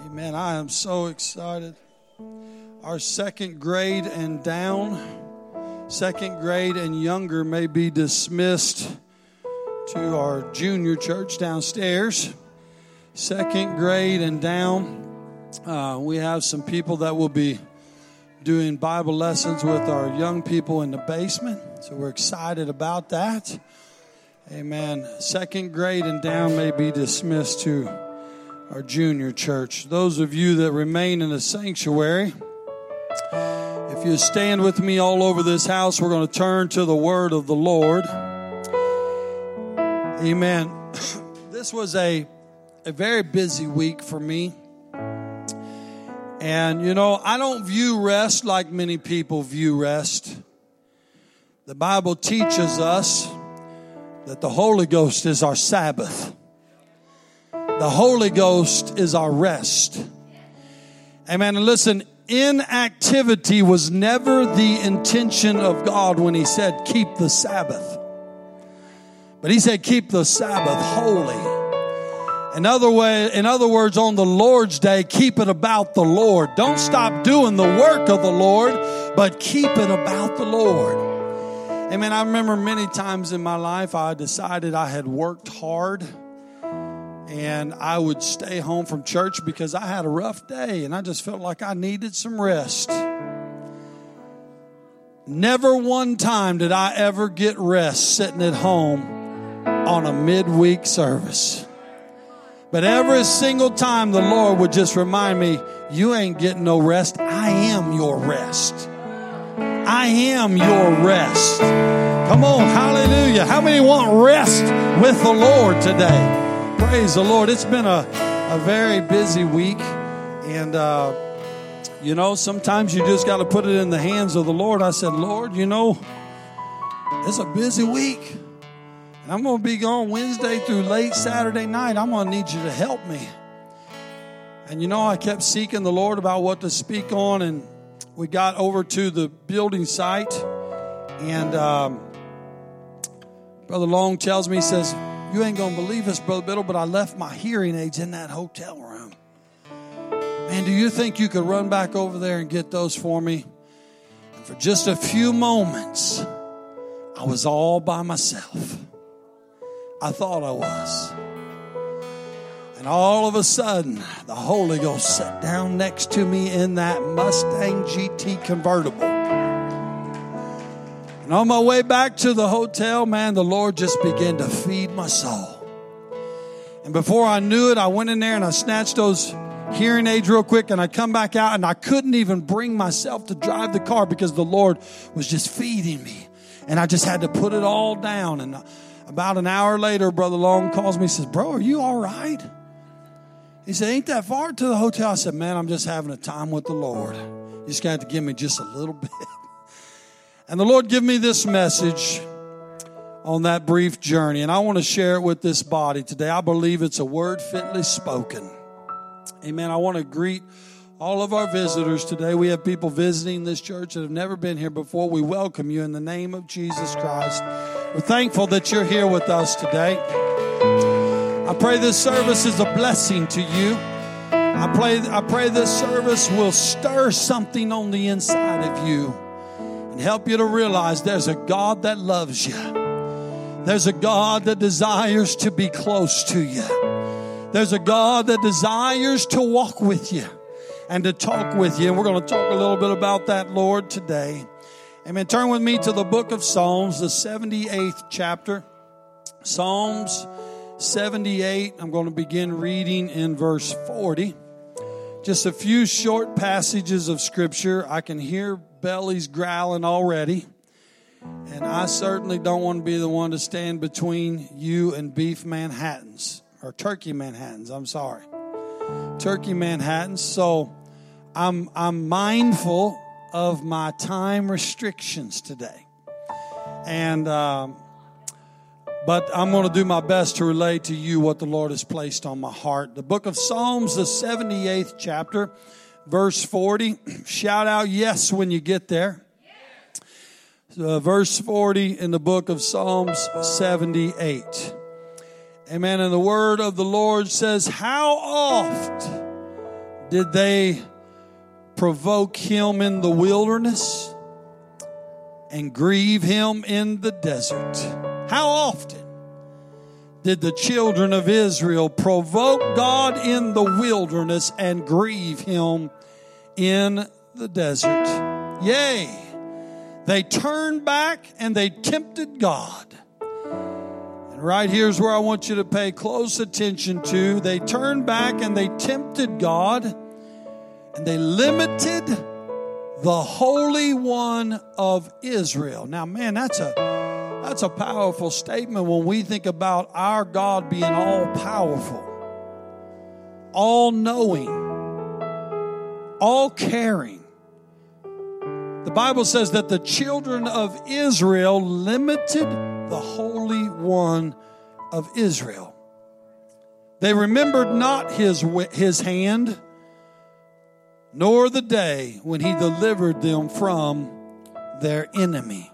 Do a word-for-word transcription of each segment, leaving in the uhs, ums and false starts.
Amen. I am so excited. Our second grade and down, second grade and younger may be dismissed to our junior church downstairs. Second grade and down, uh, we have some people that will be doing Bible lessons with our young people in the basement. So we're excited about that. Amen. Second grade and down may be dismissed to our junior church. Those of you that remain in the sanctuary, if you stand with me all over this house, we're going to turn to the word of the Lord. Amen. This was a, a very busy week for me. And, you know, I don't view rest like many people view rest. The Bible teaches us that the Holy Ghost is our Sabbath. The Holy Ghost is our rest. Amen. And listen, inactivity was never the intention of God when He said, keep the Sabbath. But He said, keep the Sabbath holy. In other way, in other words, on the Lord's day, keep it about the Lord. Don't stop doing the work of the Lord, but keep it about the Lord. Amen. I remember many times in my life I decided I had worked hard and I would stay home from church because I had a rough day and I just felt like I needed some rest. Never one time did I ever get rest sitting at home on a midweek service. But every single time the Lord would just remind me, you ain't getting no rest. I am your rest. I am your rest. Come on, hallelujah. How many want rest with the Lord today? Praise the Lord. It's been a, a very busy week. And, uh, you know, sometimes you just got to put it in the hands of the Lord. I said, Lord, you know, it's a busy week. And I'm going to be gone Wednesday through late Saturday night. I'm going to need you to help me. And, you know, I kept seeking the Lord about what to speak on. And we got over to the building site. And um, Brother Long tells me, he says, you ain't going to believe this, Brother Biddle, but I left my hearing aids in that hotel room. Man, do you think you could run back over there and get those for me? And for just a few moments, I was all by myself. I thought I was. And all of a sudden, the Holy Ghost sat down next to me in that Mustang G T convertible. And on my way back to the hotel, man, the Lord just began to feed my soul. And before I knew it, I went in there and I snatched those hearing aids real quick, and I come back out and I couldn't even bring myself to drive the car because the Lord was just feeding me. And I just had to put it all down. And about an hour later, Brother Long calls me and says, bro, are you all right? He said, ain't that far to the hotel? I said, man, I'm just having a time with the Lord. You just got to give me just a little bit. And the Lord gave me this message on that brief journey. And I want to share it with this body today. I believe it's a word fitly spoken. Amen. I want to greet all of our visitors today. We have people visiting this church that have never been here before. We welcome you in the name of Jesus Christ. We're thankful that you're here with us today. I pray this service is a blessing to you. I pray, I pray this service will stir something on the inside of you and help you to realize there's a God that loves you. There's a God that desires to be close to you. There's a God that desires to walk with you and to talk with you. And we're going to talk a little bit about that, Lord, today. Amen. Turn with me to the book of Psalms, the seventy-eighth chapter. Psalms seventy-eight. I'm going to begin reading in verse forty. Just a few short passages of Scripture. I can hear bellies growling already. And I certainly don't want to be the one to stand between you and beef Manhattans. Or turkey Manhattans, I'm sorry. Turkey Manhattans. So I'm I'm mindful of my time restrictions today. And um, but I'm going to do my best to relay to you what the Lord has placed on my heart. The book of Psalms, the seventy-eighth chapter, verse forty. Shout out yes when you get there. Uh, verse forty in the book of Psalms seventy-eight. Amen. And the word of the Lord says, how oft Did they provoke him in the wilderness and grieve him in the desert? How often did the children of Israel provoke God in the wilderness and grieve him in the desert? Yea, they turned back and they tempted God. And right here's where I want you to pay close attention to. They turned back and they tempted God, and they limited the Holy One of Israel. Now, man, that's a that's a powerful statement when we think about our God being all-powerful, all-knowing, all-caring. The Bible says that the children of Israel limited the Holy One of Israel. They remembered not his, his hand, nor the day when he delivered them from their enemy.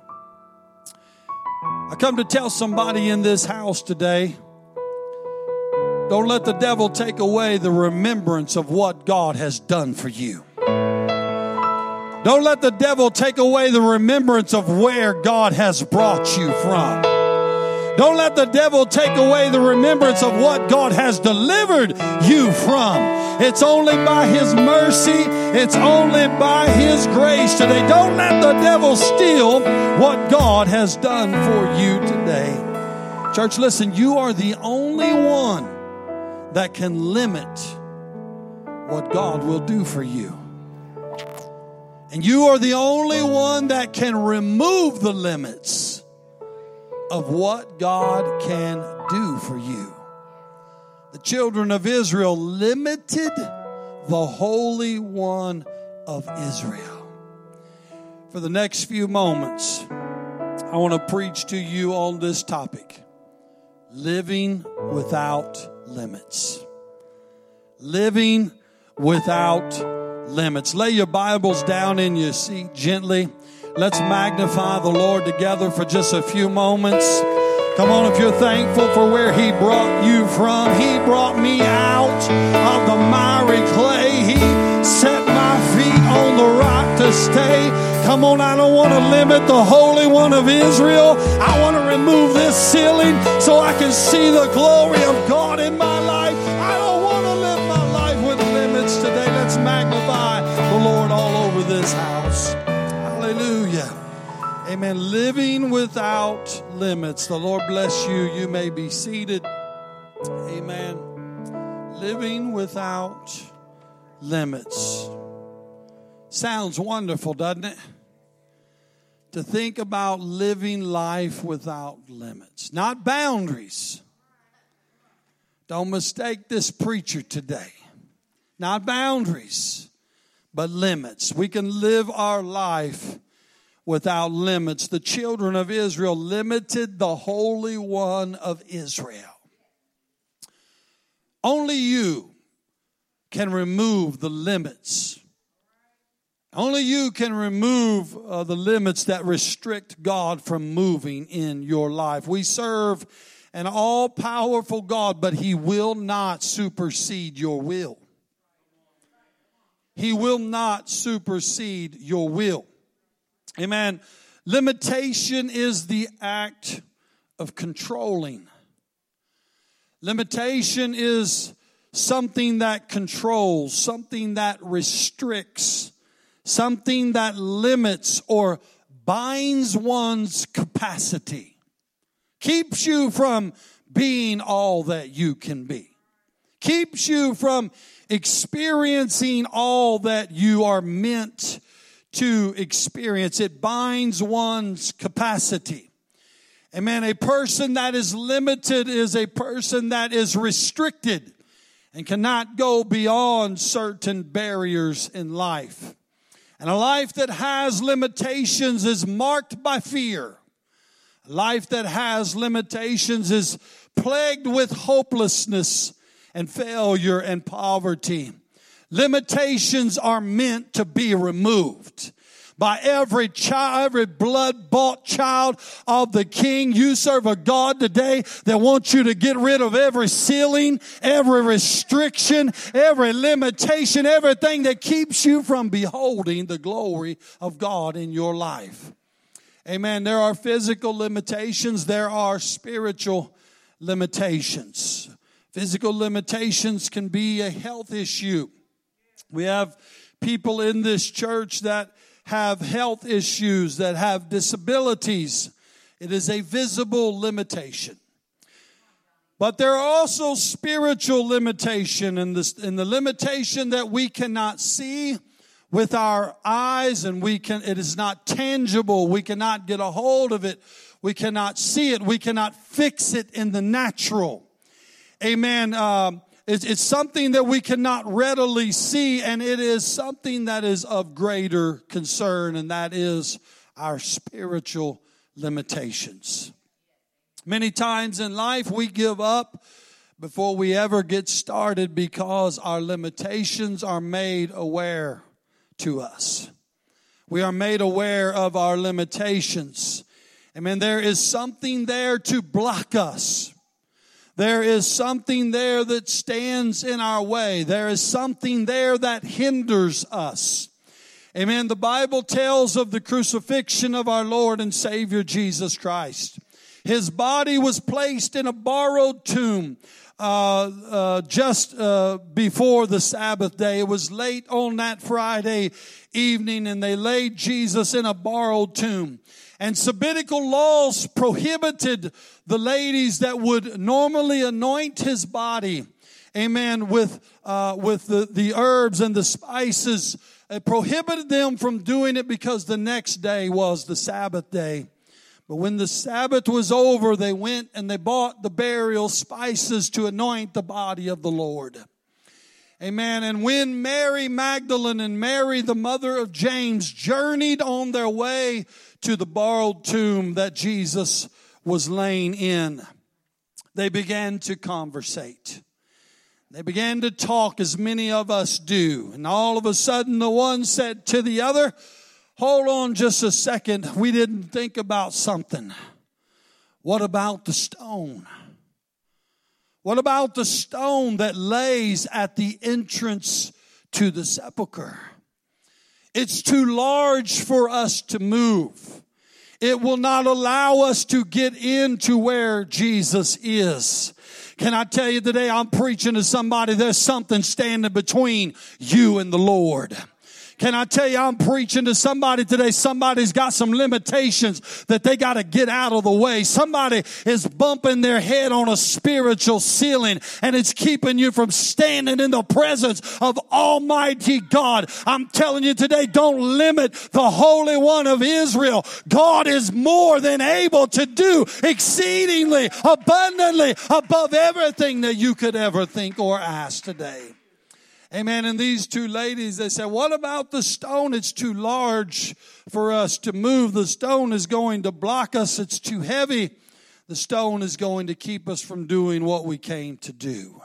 I come to tell somebody in this house today, don't let the devil take away the remembrance of what God has done for you. Don't let the devil take away the remembrance of where God has brought you from. Don't let the devil take away the remembrance of what God has delivered you from. It's only by his mercy. It's only by his grace today. Don't let the devil steal what God has done for you today. Church, listen, you are the only one that can limit what God will do for you. And you are the only one that can remove the limits of what God can do for you. The children of Israel limited the Holy One of Israel. For the next few moments, I want to preach to you on this topic: living without limits. Living without limits. Lay your Bibles down in your seat gently. Let's magnify the Lord together for just a few moments. Come on, if you're thankful for where he brought you from. He brought me out of the miry clay. He set my feet on the rock to stay. Come on, I don't want to limit the Holy One of Israel. I want to remove this ceiling so I can see the glory of God in my life. I don't want to live my life with limits today. Let's magnify the Lord all over this house. Hallelujah. Amen. Living without limits. The Lord bless you. You may be seated. Amen. Living without limits. Sounds wonderful, doesn't it? To think about living life without limits. Not boundaries. Don't mistake this preacher today. Not boundaries, but limits. We can live our life without limits. The children of Israel limited the Holy One of Israel. Only you can remove the limits. Only you can remove uh, the limits that restrict God from moving in your life. We serve an all-powerful God, but he will not supersede your will. He will not supersede your will. Amen. Limitation is the act of controlling. Limitation is something that controls, something that restricts, something that limits or binds one's capacity. Keeps you from being all that you can be. Keeps you from experiencing all that you are meant to experience. It binds one's capacity. Amen. A person that is limited is a person that is restricted and cannot go beyond certain barriers in life. And a life that has limitations is marked by fear. A life that has limitations is plagued with hopelessness and failure and poverty. Limitations are meant to be removed. by every child, every blood-bought child of the King. You serve a God today that wants you to get rid of every ceiling, every restriction, every limitation, everything that keeps you from beholding the glory of God in your life. Amen. There are physical limitations. There are spiritual limitations. Physical limitations can be a health issue. We have people in this church that have health issues, that have disabilities. It is a visible limitation. But there are also spiritual limitation, and the, and the limitation that we cannot see with our eyes, and we can, it is not tangible. We cannot get a hold of it. We cannot see it. We cannot fix it in the natural. Amen. Um, It's, it's something that we cannot readily see, and it is something that is of greater concern, and that is our spiritual limitations. Many times in life we give up before we ever get started because our limitations are made aware to us. We are made aware of our limitations. Amen. There is something there to block us. There is something there that stands in our way. There is something there that hinders us. Amen. The Bible tells of the crucifixion of our Lord and Savior Jesus Christ. His body was placed in a borrowed tomb uh, uh, just uh, before the Sabbath day. It was late on that Friday evening, and they laid Jesus in a borrowed tomb. And Sabbatical laws prohibited the ladies that would normally anoint his body, amen, with uh, with the, the herbs and the spices. It prohibited them from doing it because the next day was the Sabbath day. But when the Sabbath was over, they went and they bought the burial spices to anoint the body of the Lord. Amen. And when Mary Magdalene and Mary, the mother of James, journeyed on their way to the borrowed tomb that Jesus was laying in, they began to conversate. They began to talk as many of us do. And all of a sudden the one said to the other, "Hold on just a second. We didn't think about something. What about the stone? What about the stone that lays at the entrance to the sepulcher? It's too large for us to move. It will not allow us to get into where Jesus is." Can I tell you today, I'm preaching to somebody, there's something standing between you and the Lord. Can I tell you, I'm preaching to somebody today. Somebody's got some limitations that they got to get out of the way. Somebody is bumping their head on a spiritual ceiling, and it's keeping you from standing in the presence of Almighty God. I'm telling you today, don't limit the Holy One of Israel. God is more than able to do exceedingly, abundantly, above everything that you could ever think or ask today. Amen. And these two ladies, they said, "What about the stone? It's too large for us to move. The stone is going to block us. It's too heavy. The stone is going to keep us from doing what we came to do."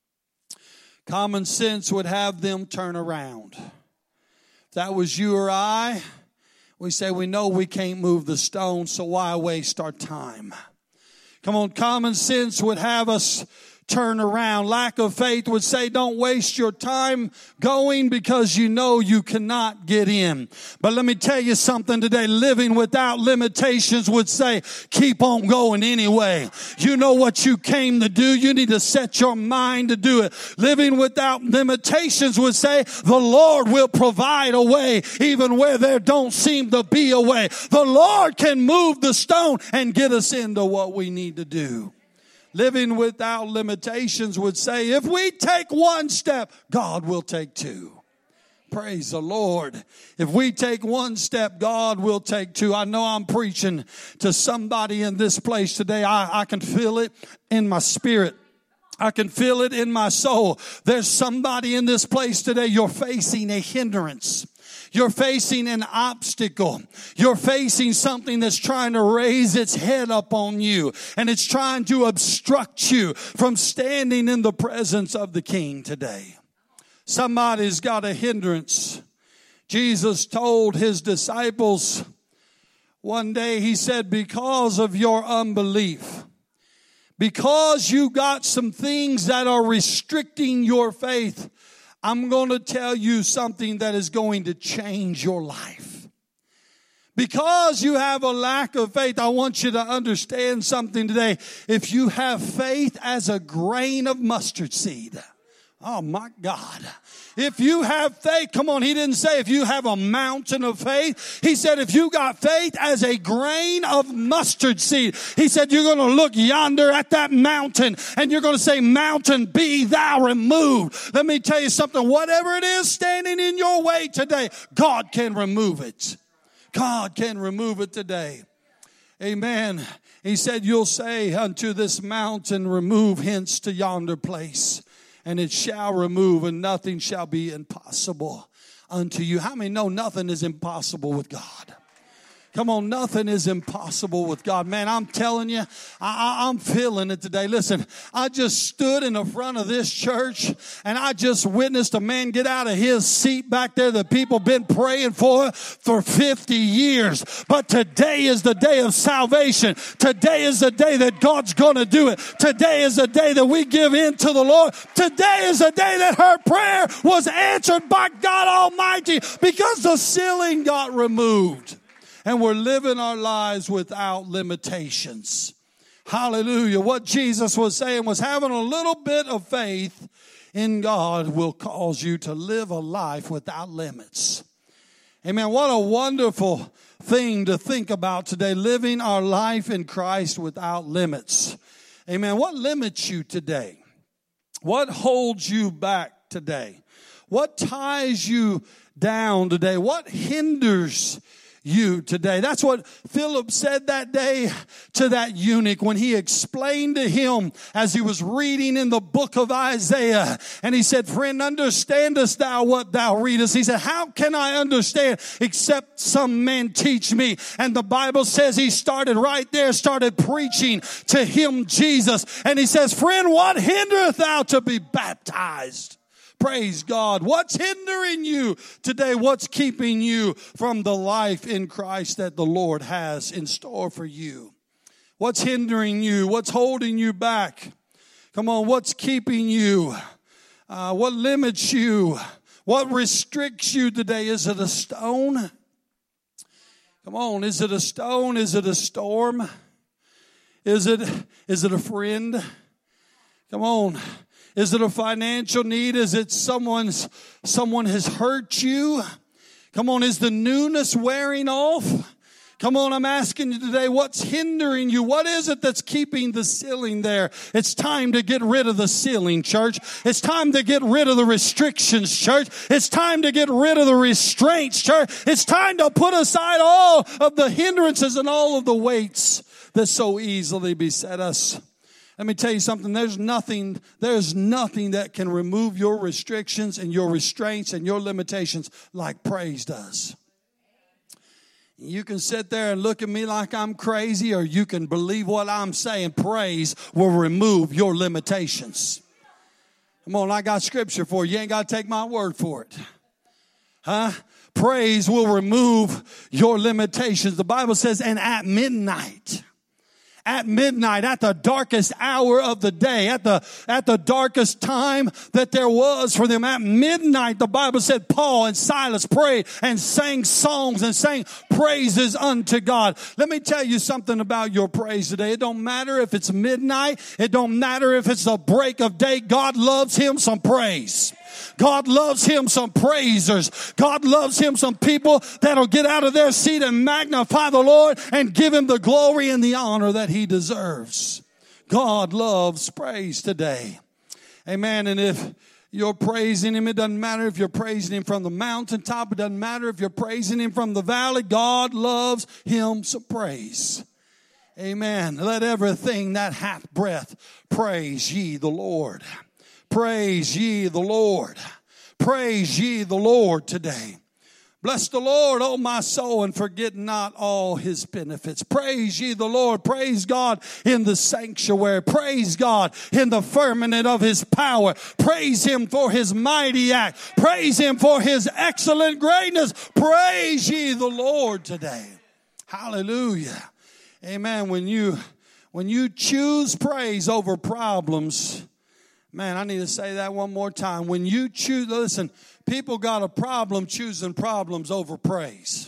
Common sense would have them turn around. If that was you or I, we say, we know we can't move the stone, so why waste our time? Come on, common sense would have us turn around. Lack of faith would say, don't waste your time going because you know you cannot get in. But let me tell you something today. Living without limitations would say, keep on going anyway. You know what you came to do. You need to set your mind to do it. Living without limitations would say, the Lord will provide a way even where there don't seem to be a way. The Lord can move the stone and get us into what we need to do. Living without limitations would say, if we take one step, God will take two. Praise the Lord. If we take one step, God will take two. I know I'm preaching to somebody in this place today. I, I can feel it in my spirit. I can feel it in my soul. There's somebody in this place today. You're facing a hindrance. You're facing an obstacle. You're facing something that's trying to raise its head up on you. And it's trying to obstruct you from standing in the presence of the King today. Somebody's got a hindrance. Jesus told his disciples one day, he said, because of your unbelief, because you got some things that are restricting your faith, I'm going to tell you something that is going to change your life. Because you have a lack of faith, I want you to understand something today. If you have faith as a grain of mustard seed, oh my God. If you have faith, come on, he didn't say if you have a mountain of faith. He said if you got faith as a grain of mustard seed. He said you're going to look yonder at that mountain and you're going to say, mountain, be thou removed. Let me tell you something. Whatever it is standing in your way today, God can remove it. God can remove it today. Amen. He said, you'll say unto this mountain, remove hence to yonder place, and it shall remove, and nothing shall be impossible unto you. How many know nothing is impossible with God? Come on, nothing is impossible with God. Man, I'm telling you, I, I, I'm feeling it today. Listen, I just stood in the front of this church and I just witnessed a man get out of his seat back there that people been praying for for fifty years. But today is the day of salvation. Today is the day that God's going to do it. Today is the day that we give in to the Lord. Today is the day that her prayer was answered by God Almighty because the ceiling got removed. And we're living our lives without limitations. Hallelujah. What Jesus was saying was having a little bit of faith in God will cause you to live a life without limits. Amen. What a wonderful thing to think about today, living our life in Christ without limits. Amen. What limits you today? What holds you back today? What ties you down today? What hinders you today? That's what Philip said that day to that eunuch when he explained to him as he was reading in the book of Isaiah. And he said, friend, understandest thou what thou readest? He said, how can I understand except some man teach me? And the Bible says he started right there, started preaching to him Jesus. And he says, friend, what hindereth thou to be baptized? Praise God. What's hindering you today? What's keeping you from the life in Christ that the Lord has in store for you? What's hindering you? What's holding you back? Come on, what's keeping you? Uh, what limits you? What restricts you today? Is it a stone? Come on, is it a stone? Is it a storm? Is it, is it a friend? Come on. Is it a financial need? Is it someone's, someone has hurt you? Come on, is the newness wearing off? Come on, I'm asking you today, what's hindering you? What is it that's keeping the ceiling there? It's time to get rid of the ceiling, church. It's time to get rid of the restrictions, church. It's time to get rid of the restraints, church. It's time to put aside all of the hindrances and all of the weights that so easily beset us. Let me tell you something. There's nothing, there's nothing that can remove your restrictions and your restraints and your limitations like praise does. You can sit there and look at me like I'm crazy, or you can believe what I'm saying. Praise will remove your limitations. Come on, I got scripture for you. You ain't got to take my word for it. Huh? Praise will remove your limitations. The Bible says, and at midnight, At midnight, at the darkest hour of the day, at the, at the darkest time that there was for them, at midnight, the Bible said Paul and Silas prayed and sang songs and sang praises unto God. Let me tell you something about your praise today. It don't matter if it's midnight. It don't matter if it's the break of day. God loves him some praise. God loves him some praisers. God loves him some people that'll get out of their seat and magnify the Lord and give him the glory and the honor that he deserves. God loves praise today. Amen. And if you're praising him, it doesn't matter if you're praising him from the mountaintop. It doesn't matter if you're praising him from the valley. God loves him some praise. Amen. Let everything that hath breath praise ye the Lord. Praise ye the Lord. Praise ye the Lord today. Bless the Lord, O my soul, and forget not all his benefits. Praise ye the Lord. Praise God in the sanctuary. Praise God in the firmament of his power. Praise him for his mighty act. Praise him for his excellent greatness. Praise ye the Lord today. Hallelujah. Amen. When you, when you choose praise over problems, man, I need to say that one more time. When you choose, listen, people got a problem choosing problems over praise.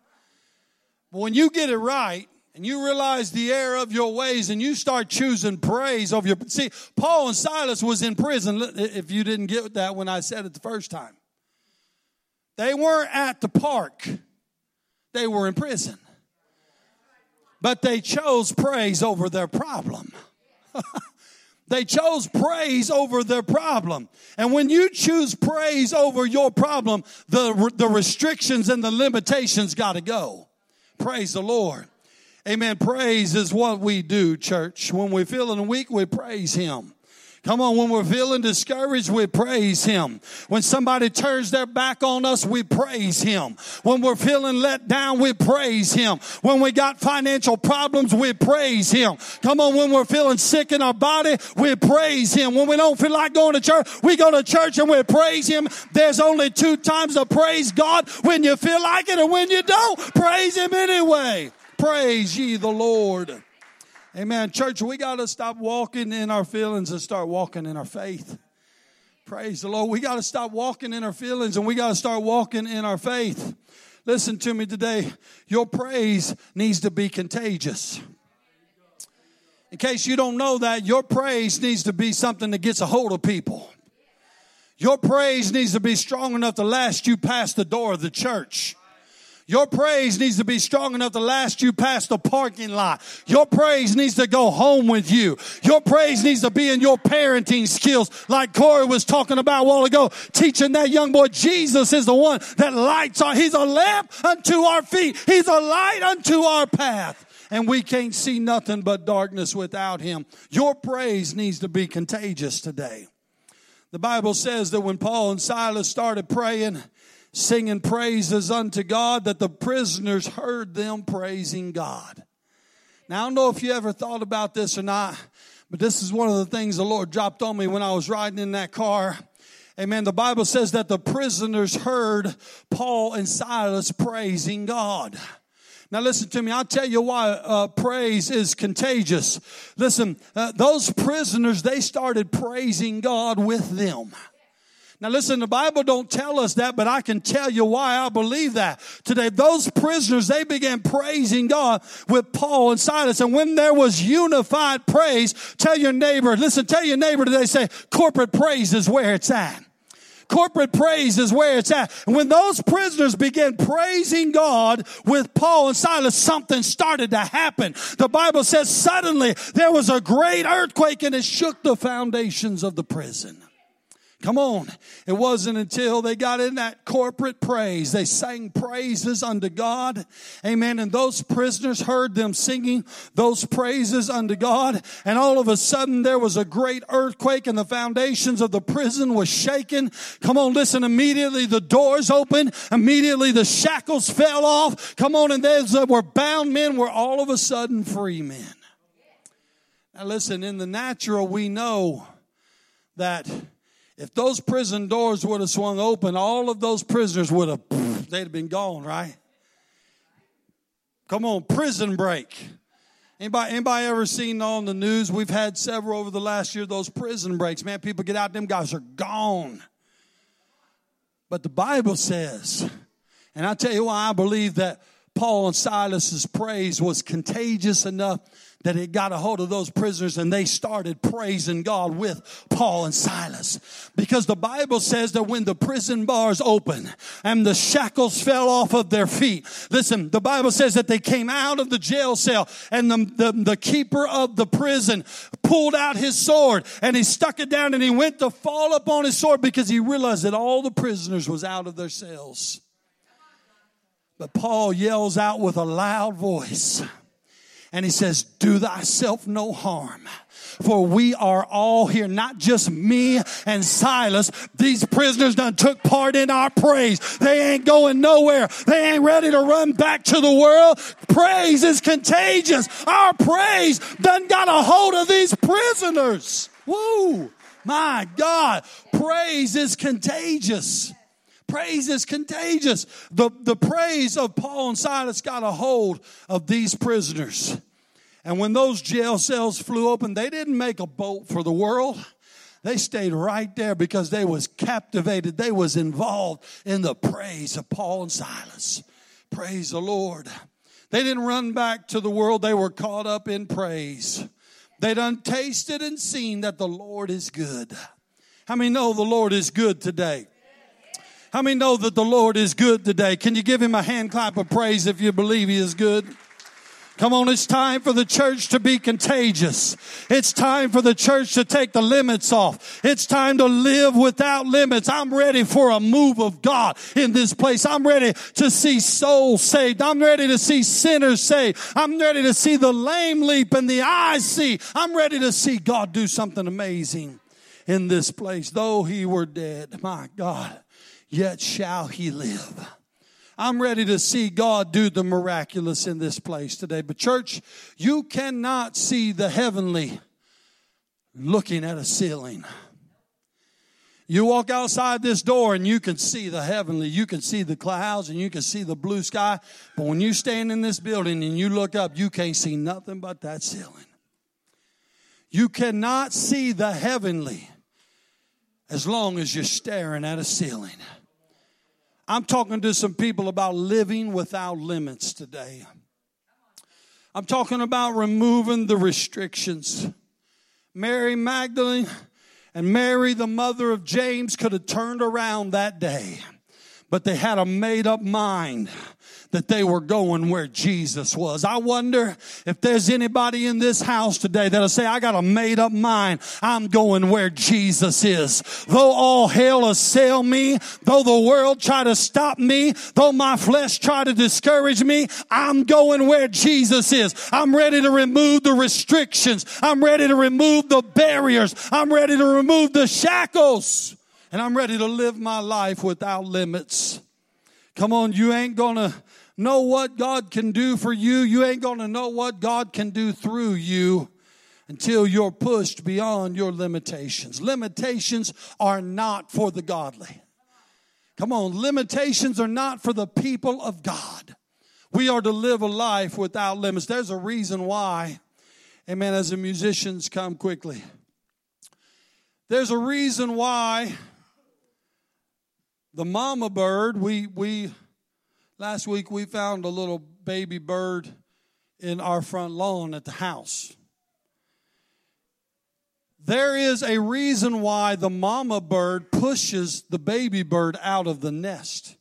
But when you get it right and you realize the error of your ways and you start choosing praise over your... See, Paul and Silas was in prison, if you didn't get that when I said it the first time. They weren't at the park. They were in prison. But they chose praise over their problem. They chose praise over their problem. And when you choose praise over your problem, the, the restrictions and the limitations got to go. Praise the Lord. Amen. Praise is what we do, church. When we're feeling weak, we praise him. Come on, when we're feeling discouraged, we praise him. When somebody turns their back on us, we praise him. When we're feeling let down, we praise him. When we got financial problems, we praise him. Come on, when we're feeling sick in our body, we praise him. When we don't feel like going to church, we go to church and we praise him. There's only two times to praise God: when you feel like it and when you don't. Praise him anyway. Praise ye the Lord. Amen. Church, we got to stop walking in our feelings and start walking in our faith. Praise the Lord. We got to stop walking in our feelings and we got to start walking in our faith. Listen to me today. Your praise needs to be contagious. In case you don't know that, your praise needs to be something that gets a hold of people. Your praise needs to be strong enough to last you past the door of the church. Your praise needs to be strong enough to last you past the parking lot. Your praise needs to go home with you. Your praise needs to be in your parenting skills, like Corey was talking about a while ago, teaching that young boy. Jesus is the one that lights our, he's a lamp unto our feet. He's a light unto our path. And we can't see nothing but darkness without him. Your praise needs to be contagious today. The Bible says that when Paul and Silas started praying, singing praises unto God, that the prisoners heard them praising God. Now, I don't know if you ever thought about this or not, but this is one of the things the Lord dropped on me when I was riding in that car. Amen. The Bible says that the prisoners heard Paul and Silas praising God. Now, listen to me. I'll tell you why uh, praise is contagious. Listen, uh, those prisoners, they started praising God with them. Now listen, the Bible don't tell us that, but I can tell you why I believe that. Today, those prisoners, they began praising God with Paul and Silas. And when there was unified praise, tell your neighbor, listen, tell your neighbor today, say, corporate praise is where it's at. Corporate praise is where it's at. And when those prisoners began praising God with Paul and Silas, something started to happen. The Bible says suddenly there was a great earthquake and it shook the foundations of the prison. Come on. It wasn't until they got in that corporate praise. They sang praises unto God. Amen. And those prisoners heard them singing those praises unto God. And all of a sudden there was a great earthquake and the foundations of the prison was shaken. Come on, listen. Immediately the doors opened. Immediately the shackles fell off. Come on. And those that were bound men were all of a sudden free men. Now listen, in the natural we know that if those prison doors would have swung open, all of those prisoners would have, they'd have been gone, right? Come on, prison break. Anybody, anybody ever seen on the news? We've had several over the last year, those prison breaks. Man, people get out, them guys are gone. But the Bible says, and I tell you why I believe that Paul and Silas's praise was contagious enough that it got a hold of those prisoners and they started praising God with Paul and Silas. Because the Bible says that when the prison bars opened and the shackles fell off of their feet, listen, the Bible says that they came out of the jail cell and the, the, the keeper of the prison pulled out his sword and he stuck it down and he went to fall upon his sword because he realized that all the prisoners was out of their cells. But Paul yells out with a loud voice. And he says, do thyself no harm. For we are all here, not just me and Silas. These prisoners done took part in our praise. They ain't going nowhere. They ain't ready to run back to the world. Praise is contagious. Our praise done got a hold of these prisoners. Woo! My God, praise is contagious. Praise is contagious. The, the praise of Paul and Silas got a hold of these prisoners. And when those jail cells flew open, they didn't make a bolt for the world. They stayed right there because they was captivated. They was involved in the praise of Paul and Silas. Praise the Lord. They didn't run back to the world. They were caught up in praise. They done tasted and seen that the Lord is good. How many know the Lord is good today? How many know that the Lord is good today? Can you give him a hand clap of praise if you believe he is good? Come on, it's time for the church to be contagious. It's time for the church to take the limits off. It's time to live without limits. I'm ready for a move of God in this place. I'm ready to see souls saved. I'm ready to see sinners saved. I'm ready to see the lame leap and the eyes see. I'm ready to see God do something amazing in this place. Though he were dead, my God, yet shall he live. I'm ready to see God do the miraculous in this place today. But church, you cannot see the heavenly looking at a ceiling. You walk outside this door and you can see the heavenly. You can see the clouds and you can see the blue sky. But when you stand in this building and you look up, you can't see nothing but that ceiling. You cannot see the heavenly as long as you're staring at a ceiling. I'm talking to some people about living without limits today. I'm talking about removing the restrictions. Mary Magdalene and Mary, the mother of James, could have turned around that day. But they had a made-up mind that they were going where Jesus was. I wonder if there's anybody in this house today that'll say, I got a made-up mind. I'm going where Jesus is. Though all hell assail me, though the world try to stop me, though my flesh try to discourage me, I'm going where Jesus is. I'm ready to remove the restrictions. I'm ready to remove the barriers. I'm ready to remove the shackles. And I'm ready to live my life without limits. Come on, you ain't going to know what God can do for you. You ain't going to know what God can do through you until you're pushed beyond your limitations. Limitations are not for the godly. Come on, limitations are not for the people of God. We are to live a life without limits. There's a reason why, amen, as the musicians come quickly. There's a reason why the mama bird, we we last week we found a little baby bird in our front lawn at the house. There is a reason why the mama bird pushes the baby bird out of the nest.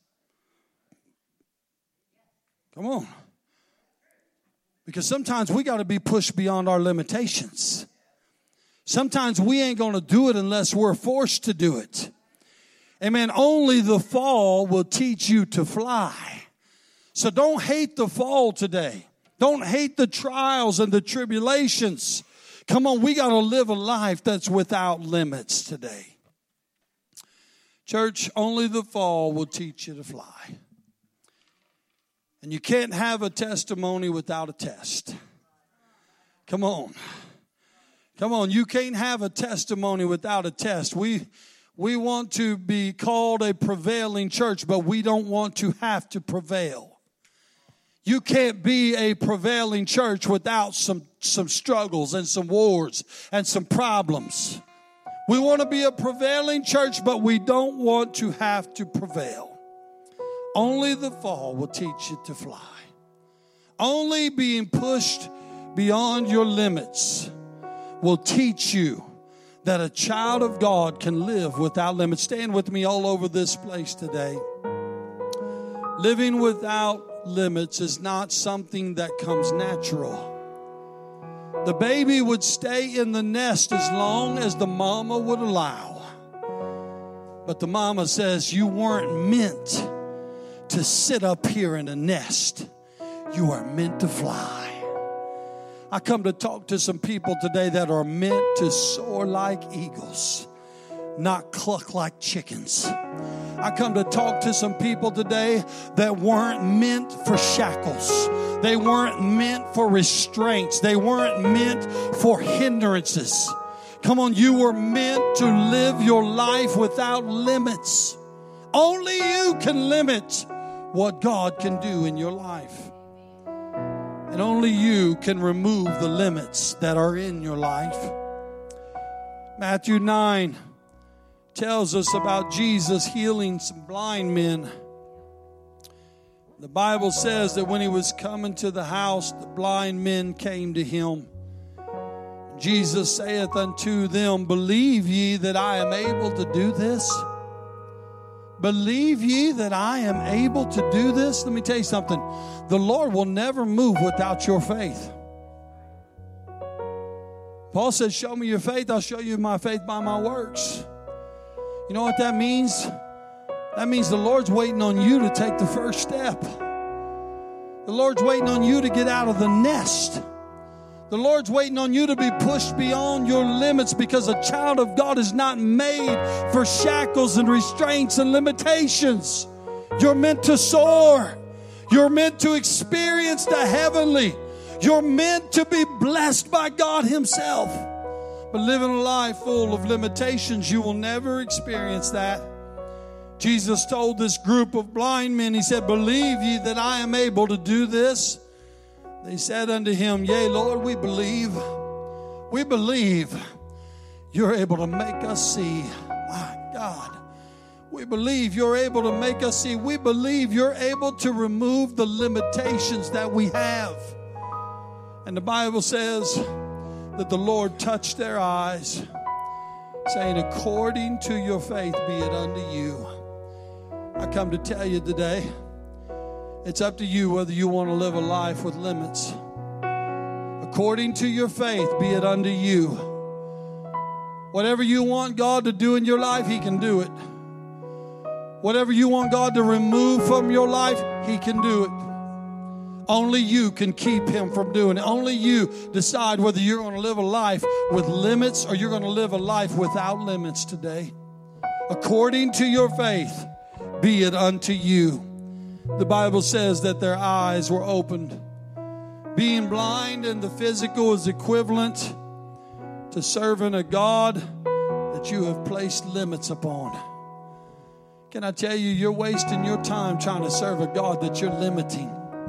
Come on. Because sometimes we got to be pushed beyond our limitations. Sometimes we ain't going to do it unless we're forced to do it. Amen. Only the fall will teach you to fly. So don't hate the fall today. Don't hate the trials and the tribulations. Come on, we got to live a life that's without limits today. Church, only the fall will teach you to fly. And you can't have a testimony without a test. Come on. Come on, you can't have a testimony without a test. We we want to be called a prevailing church, but we don't want to have to prevail. You can't be a prevailing church without some, some struggles and some wars and some problems. We want to be a prevailing church, but we don't want to have to prevail. Only the fall will teach you to fly. Only being pushed beyond your limits will teach you that a child of God can live without limits. Stand with me all over this place today. Living without limits is not something that comes natural. The baby would stay in the nest as long as the mama would allow. But the mama says, you weren't meant to sit up here in a nest. You are meant to fly. I come to talk to some people today that are meant to soar like eagles, not cluck like chickens. I come to talk to some people today that weren't meant for shackles. They weren't meant for restraints. They weren't meant for hindrances. Come on, you were meant to live your life without limits. Only you can limit what God can do in your life. And only you can remove the limits that are in your life. Matthew nine tells us about Jesus healing some blind men. The Bible says that when he was coming to the house, the blind men came to him. Jesus saith unto them, believe ye that I am able to do this? Believe ye that I am able to do this? Let me tell you something. The Lord will never move without your faith. Paul says, show me your faith. I'll show you my faith by my works. You know what that means? That means the Lord's waiting on you to take the first step. The Lord's waiting on you to get out of the nest. The Lord's waiting on you to be pushed beyond your limits, because a child of God is not made for shackles and restraints and limitations. You're meant to soar. You're meant to experience the heavenly. You're meant to be blessed by God Himself. But living a life full of limitations, you will never experience that. Jesus told this group of blind men, He said, believe ye that I am able to do this? They said unto Him, yea, Lord, we believe. We believe you're able to make us see. My God. We believe you're able to make us see. We believe you're able to remove the limitations that we have. And the Bible says that the Lord touched their eyes, saying, according to your faith be it unto you. I come to tell you today, it's up to you whether you want to live a life with limits. According to your faith, be it unto you. Whatever you want God to do in your life, He can do it. Whatever you want God to remove from your life, He can do it. Only you can keep Him from doing it. Only you decide whether you're going to live a life with limits or you're going to live a life without limits today. According to your faith, be it unto you. The Bible says that their eyes were opened. Being blind in the physical is equivalent to serving a God that you have placed limits upon. Can I tell you, you're wasting your time trying to serve a God that you're limiting.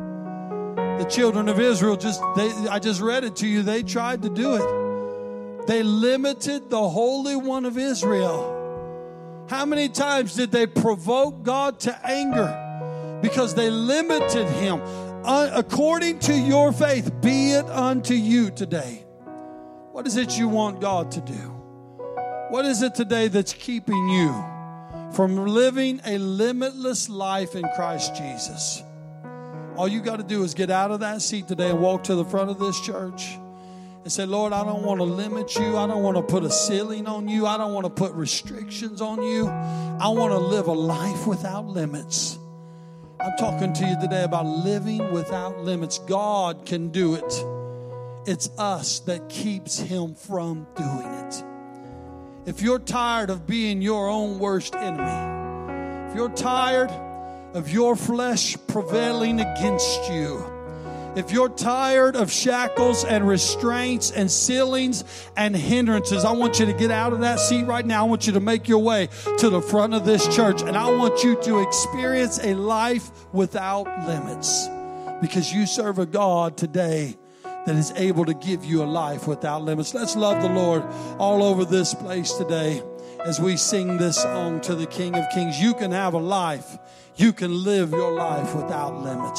The children of Israel, just they, I just read it to you, they tried to do it. They limited the Holy One of Israel. How many times did they provoke God to anger? Because they limited Him. Uh, according to your faith, be it unto you today. What is it you want God to do? What is it today that's keeping you from living a limitless life in Christ Jesus? All you got to do is get out of that seat today and walk to the front of this church and say, Lord, I don't want to limit you. I don't want to put a ceiling on you. I don't want to put restrictions on you. I want to live a life without limits. I'm talking to you today about living without limits. God can do it. It's us that keeps Him from doing it. If you're tired of being your own worst enemy, if you're tired of your flesh prevailing against you, if you're tired of shackles and restraints and ceilings and hindrances, I want you to get out of that seat right now. I want you to make your way to the front of this church. And I want you to experience a life without limits, because you serve a God today that is able to give you a life without limits. Let's love the Lord all over this place today as we sing this song to the King of Kings. You can have a life. You can live your life without limits.